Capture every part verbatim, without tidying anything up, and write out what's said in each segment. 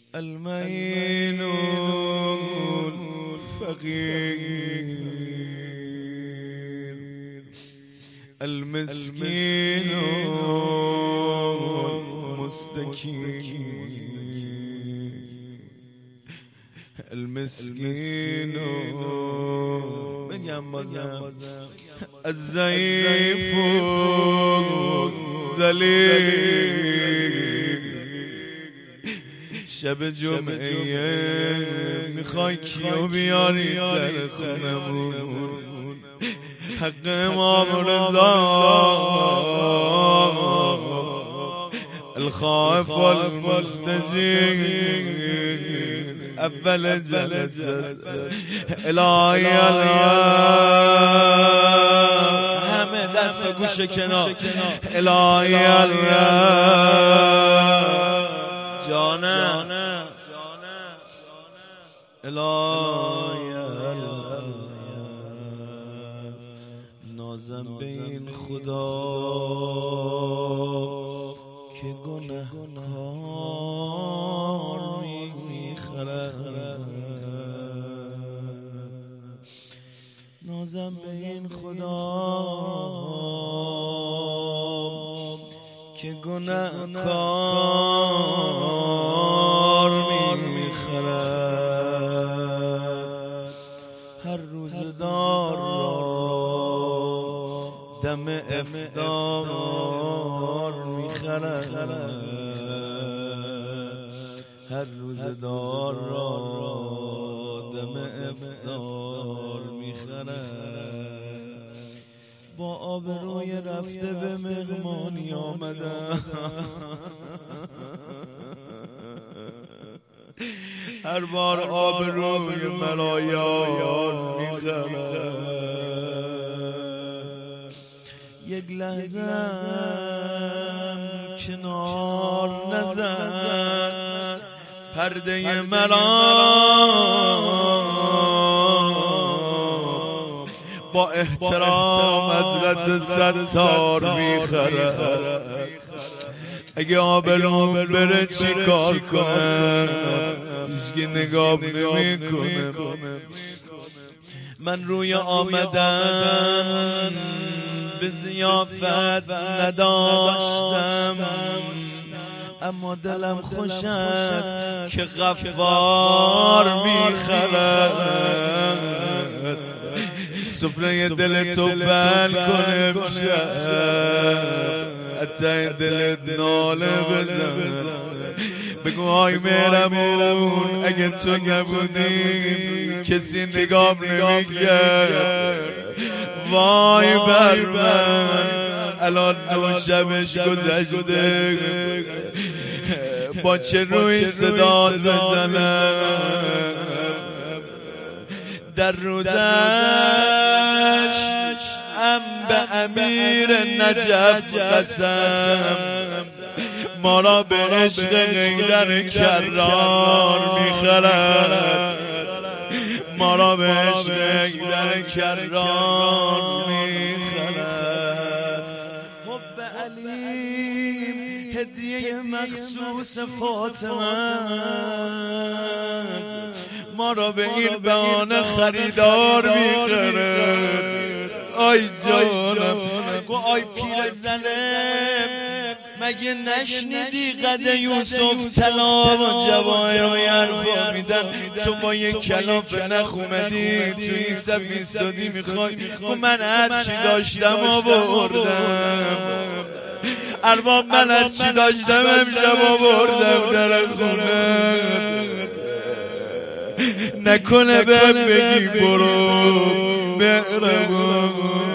المعين الفقير المسكين المستكين المسكين بگم بازم الضعیف ذلیل شب جمعه میخوای کیو بیاری در خونمون حق امام رضا الخائف والمستجیر اول جلسه الهی همه دست و گوش کنار الهی جانم الهی نازم به این خدا که گناهکار میخرد نازم به این خدا که گناهکار میخرد هر روزدار را دم افطار میخرد هر روزدار را دم افطار میخرد با آبروی رفته به مهمانی آمدم هر بار آبروی مرا یار میخرد یک لحظه کنار نزد پرده مرا با احترام حضرت ستار میخرد اگه آبروم بره چی کار کنم هیچکی نگاه نمی کنه من روی آمدن به ضیافت نداشتم اما دلم خوش است که غفار میخرد سفره دل تو بل کنه بشد حتی دلت ناله بزن بگو های مهربون اگه تو نبودی کسی نگام نمیکرد وای بر من الان دو شبش گذشته با چه روی صدات بزنم در روزش ام به امیر نجف قسم ما را به عشق غیدر کرار میخرد ما را به عشق غیدر کرار میخرد حب علیم هدیه مخصوص فاطمه ما را به این بهانه خریدار میخرد آی جانم گو آی پیر زنه مگه نشنیدی قد یوسف طلا و جواهر و حرفا میدن تو با یک کلافه نخومدی تو این صف ایستادی میخوای گو من هرچی داشتم آوردم ارباب من هرچی داشتم امشب آوردم در خونه نکنه بهم بگی برو مهربون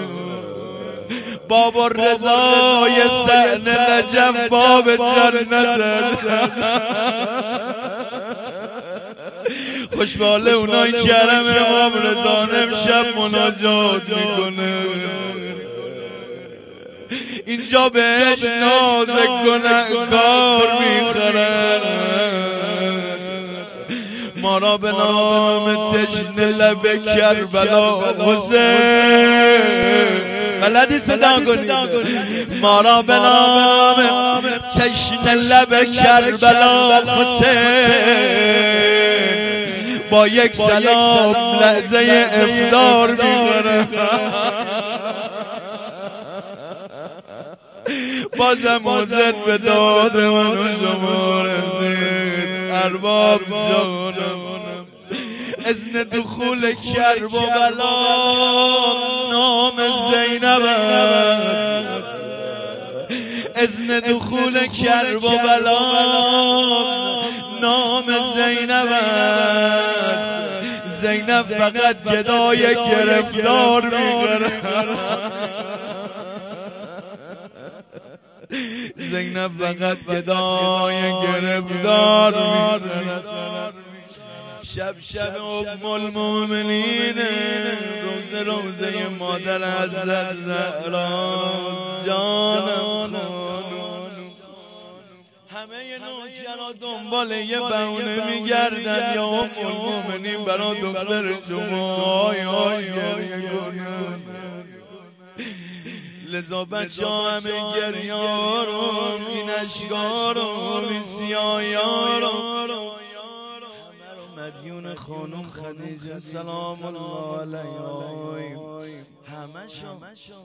بابا رضای صحن نجف باب جنت خوشباله اونایی کرم امام رضا امشب مناجات میکنه اینجا بهش ناز کنه کار میخورن ما را به نام تشنه لب کربلا حسین بلدی صدا کنید ما را به نام تشنه لب کربلا حسین با یک سلام لحظه افطار می‌خوره. بازم حسین به داد من و شما رسید. ارباب جانم اذن دخول کربلا نام زینب است. اذن دخول کربلا نام زینب است. زینب فقط گدای گرفتار می‌کنه. زینب فقط گدای گرفتار می‌کنه. شب شب ام المؤمنین روزه روزه مادر حضرت زهرا جانم. همه نوکرا دنبال یه بهونه میگردن یا ام المؤمنین برا دختر شما آی آی گریه کنن. لذا بچه ها همه گریارون این اشگارون این سیایارون مدیون خانم خدیجه سلام الله علیها همشون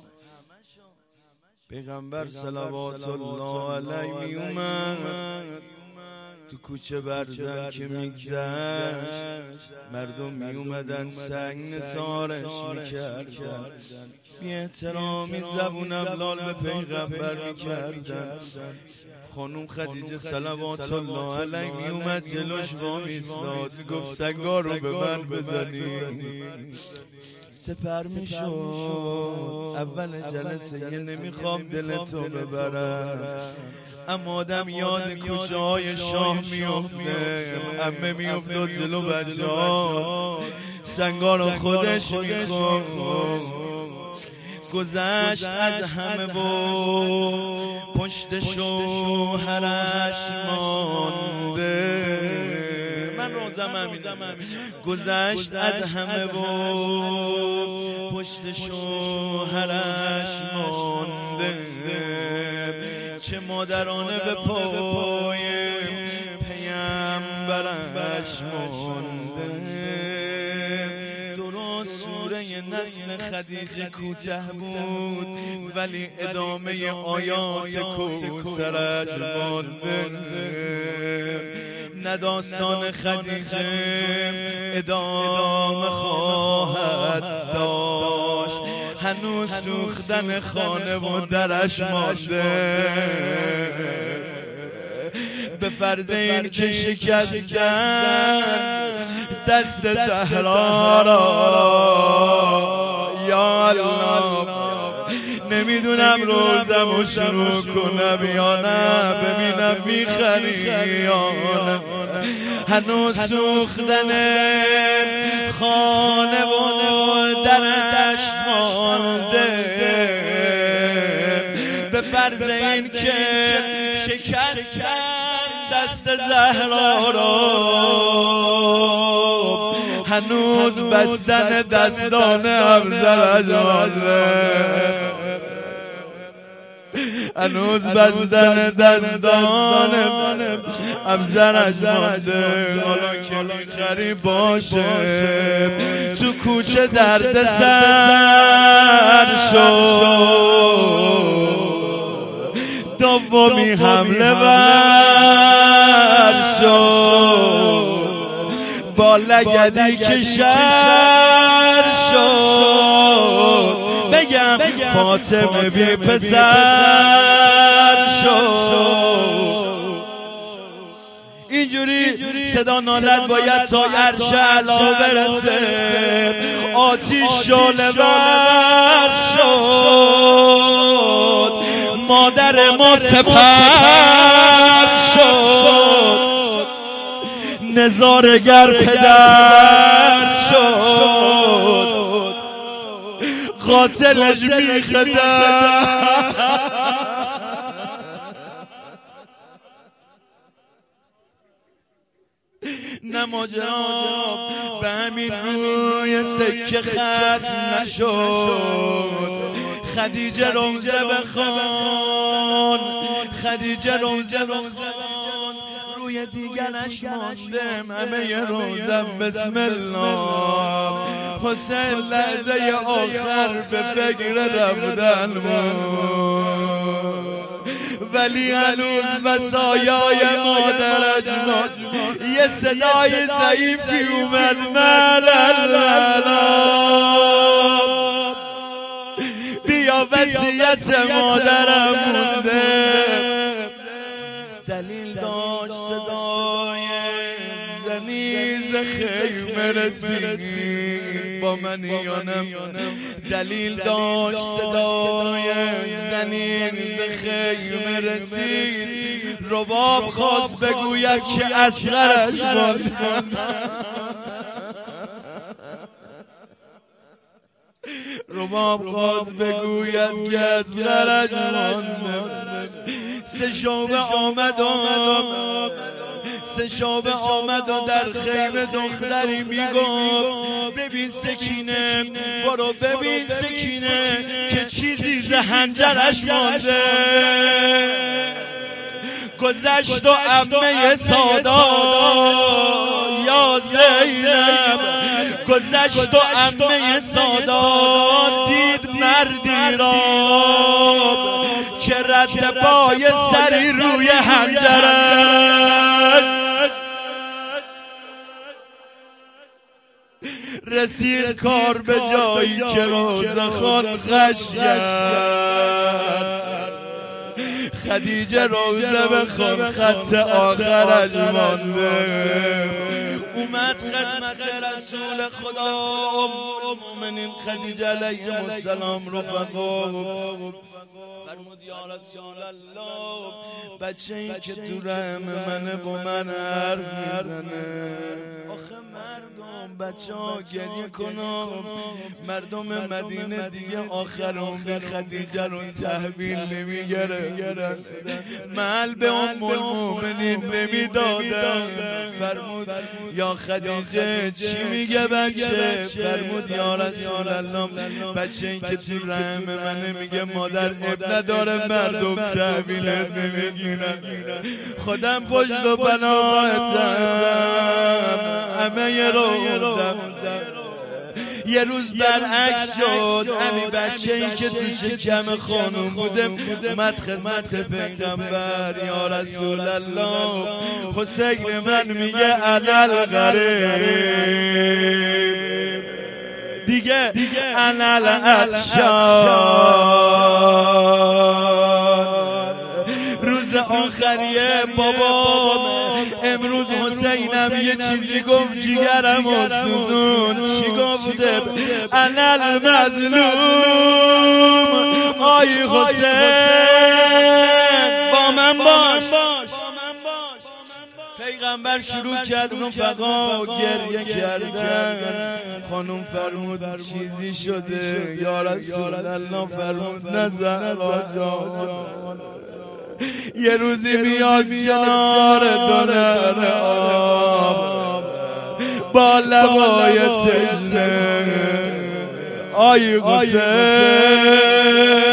پیغمبر صلوات الله علیه می اومد تو کوچه برزن که میگذشت مردم می اومدن سنگ نثارش میکردن بی احترامی زبون ابلال به پیغمبر میکردن. خانم خدیجه صلوات الله علیه می اومد جلوش وامی ایستاد گفت سنگا رو به من بزنی. سپر می شد اول جلسه یه نمیخوام دلتو ببرم اما آدم یاد کوچه های شاه میفته. عمه میافتاد جلو بچه ها سنگا رو خودش میخواد. گذشت از همه و پشت شوهرش مانده. من روزم همینم. گذشت از همه و پشت شوهرش مانده. چه مادرانه به پای پیامبرش مانده. سوره نسل خدیجه کوته بود ولی ادامه آیات کوثرش مانده. نه داستان خدیجه ادامه خواهد داشت. هنوز سوختن خانه و درش مانده. به فرض این که شکستن دست زهرا را یا الله نمیدونم روزمو شروع کنم یا نه ببینم میخری یا نه. هنوز سوختن خانه و درش مانده. به فرض این که شکستن دست زهرا را هنوز بستن دستان افزرش مانده. هنوز بستن دستان افزرش مانده. حالا که میخری باشه تو کوچه درد سر شد. دومی حمله بر شد با لگدی که شر شد. بگم فاطمه بی پسر شد. اینجوری صدا نالت باید تا عرش اعلی برسه. آتیش شعله ور شد مادر ما سپر شد. نظارگر پدر شد قاتلش میخدم. نه ماجرا به همین روی سکه ختم نشد. خدیجه روزه بخوان، خدیجه روزه بخوان، روی دیگرش ماندم همه روزم بسم الله. حسین لحظه آخر به فکر رفتن بود، ولی هنوز وصایای مادرش بود. یه صدای ضعیفی اومد ملل بیا وصیت مادرم مونده. دلیل داشت صدای زنیز خیمه رسید با من یانم، دلیل داشت صدای زنیز خیمه رسید. رباب خواست بگوید که اصغرش بود، رباب خواست بگوید که اصغرش مانده. سه شعبه آمد و سه شعبه آمد و در خیمه دختری میگفت ببین سکینه، برو ببین سکینه که چیزی زهنجرش مانده. گذشت و عمه سادا یا زینب، گذشت و عمه سادا دید مردی را که رد پای سری روی حنجرش. رسید کار به جایی که روزخوان غش کرد. خدیجه روزه بخوان خط آخرش مانده. اومد خدمت رسول خدا ام المؤمنین خدیجه علیه السلام رفقا، فرمود یا رسول الله بچه این که تو رحم منه با من حرف میزنه. آخه مردم بچه ها گریه کنم، مردم مدینه دیگه آخر عمر خدیجه رو تحویل نمیگرن، محل به ام المؤمنین نمیدادن. فرمود یا خدیجه چی میگه بچه؟ فرمود یا رسول الله بچه این که تو رحم منه میگه مادر اب نداره مردم تحویلت نمیگیرن، خودم پشت و پناهتم همه روزم. یه روز برعکس شد، همین بچه ای که تو شکم خانوم بودم اومد خدمت پیغمبر یا رسول الله حسین من میگه انا الغریب، دیگه انا العطشان. روز آخریه بابا امروز حسینم یه چیزی گفت جیگرم و سوزون. چی گفته؟ انا المظلوم، آی حسین با من باش. پیغمبر شروع کرد رفقا گریه کردن. خانم فرمود چیزی شده یا رسول الله؟ فرمود نظر جان یه روزی میاد کنار دونر آب با لبای تشنه، آی حسین